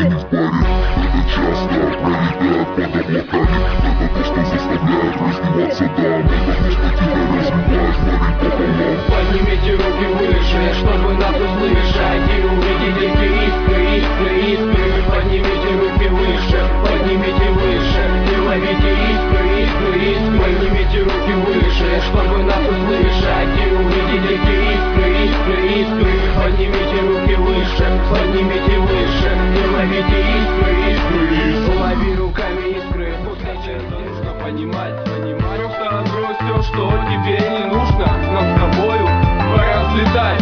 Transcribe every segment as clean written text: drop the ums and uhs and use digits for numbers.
не в паре. Это часто пролетает под облаками. Это то, что заставляет раздеваться дам. Это то, что тебя разбивает, варит пополам. Поднимите руки выше, чтобы нас услышать и увидеть эти искры, искры, искры. Поднимите руки выше, поднимите выше и ловите искры, искры, искры. Поднимите руки выше, чтобы нас услышать и увидеть эти искры, искры, искры. Поднимите руки выше, поднимите выше и ловите искры, искры, искры. Лови руками искры, пускай это нужно понимать. Просто отбрось все, что тебе не нужно. Нам с тобою пора взлетать.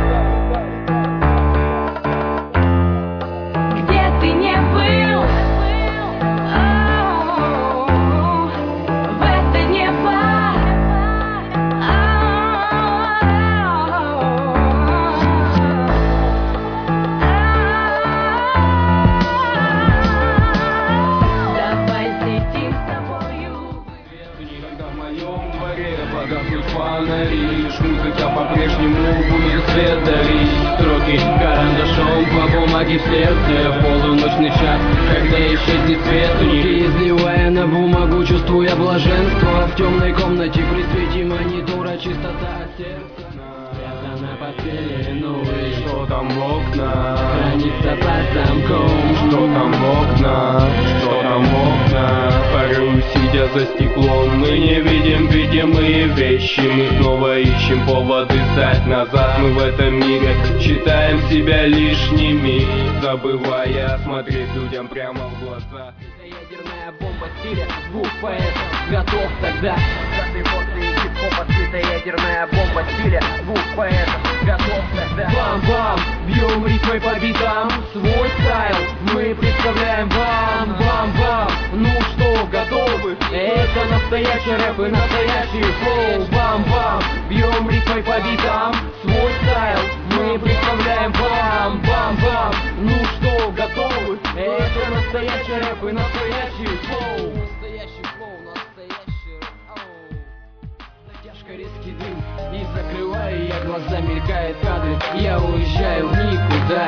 Где ты не был, в это небо, давай взлетим с тобою. Когда в моем дворе погаснут фонари, лишь музыка по-прежнему будет свет дарить. Строки карандашом по бумаге в сердце, полуночный час, когда исчезнет свет. Тонкие изливая на бумагу, чувствуя блаженство. В темной комнате при свете монитора чистота сердца. Спрятана под пеленой. Что там в окнах? Хранится под замком. Что там в окнах? Что там в окнах? Порой, сидя за стеклом, мы не видим видимые вещи. Мы снова ищем поводы сдать назад. Мы в этом мире считаем себя лишними, забывая смотреть людям прямо в глаза. Ядерная бомба стиля, звук поэта готов тогда. После хип-хопа ядерная бомба стиля, звук поэта готов тогда. Бам-бам, бьем рифмой по битам, свой стайл мы представляем вам. Бам-бам, ну что, готовы? Это настоящий рэп и настоящий флоу. Бам-бам, бьем рифмой по битам, свой стайл мы представляем вам. Бам-бам, ну что, готовы? Это настоящий рэп и настоящий флоу. Настоящий флоу, настоящий рэп. Затяжка, резкий дым, и закрываю я глаза, мелькает кадры. Я уезжаю в никуда.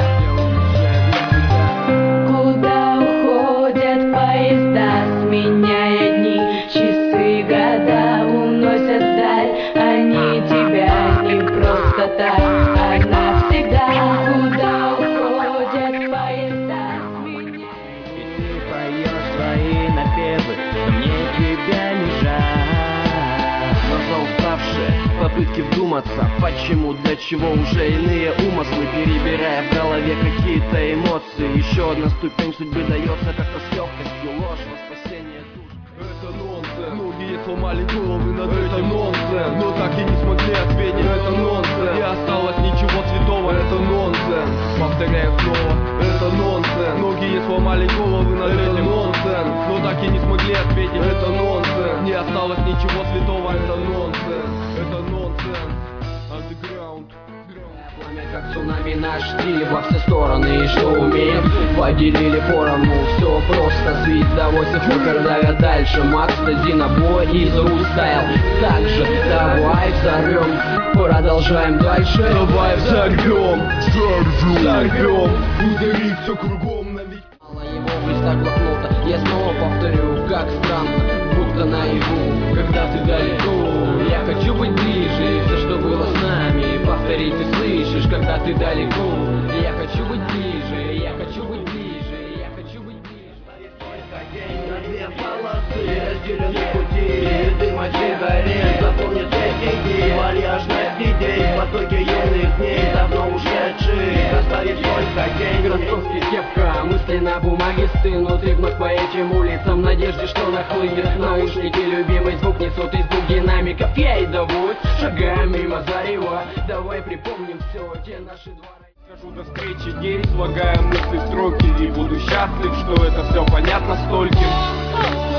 Куда уходят поезда, сменяя дни, часы, года уносят вдаль. Они тебя не просто так, а навсегда. Куда уходят поезда, сменяя. И ты поешь свои напевы, мне тебя не жаль. Глаза уставшие, попытки вдуматься, почему, для чего уже иные умыслы, перебирая в голове какие-то эмоции. Еще одна ступень судьбы дается как-то с легкостью, ложь во спасение душ. Это нонсенс. Многие сломали головы над этим нонсенс, но так и не смогли ответить. Это нонсенс. Не осталось ничего святого. Это нонсенс. Повторяю снова. Это нонсенс. Многие сломали головы над этим нонсенс, но так и не смогли ответить. Это нонсенс. Не осталось ничего святого. Это нонсенс. Это нонсенс. Underground. Пламя как цунами, наш стиль во все стороны. И что умеем, поделили поровну. Все просто, свит до 8 давят дальше. Макс, Динабой из Рустайл. Также давай взорвем, продолжаем дальше. Давай взорвем, взорвем, ударить все кругом на век. Мало его в листах блокнота. Я снова повторю, как странно, будто наяву, когда ты далеко. Я хочу быть ближе, все, что было с нами, повторить ты слышишь, когда ты далеко. Я хочу быть ближе, я хочу быть ближе, я хочу быть ближе. День на две полосы, разделены пути, и дыма сигарет заполнит эти дни. Вальяжность идей, потоки юных дней, давно ушедших, оставив только тень. Кроссовки, кепка, мысли на бумаге стынут. И вновь по этим улицам в надежде, что нахлынет. Наушники, любимый звук несут из двух динамиков. Я и довод, шагаем мимо зарева. Давай припомним все те наши дворы. Скажу до встречи день, слагая мысли строки, и буду счастлив, что это все понятно стольким.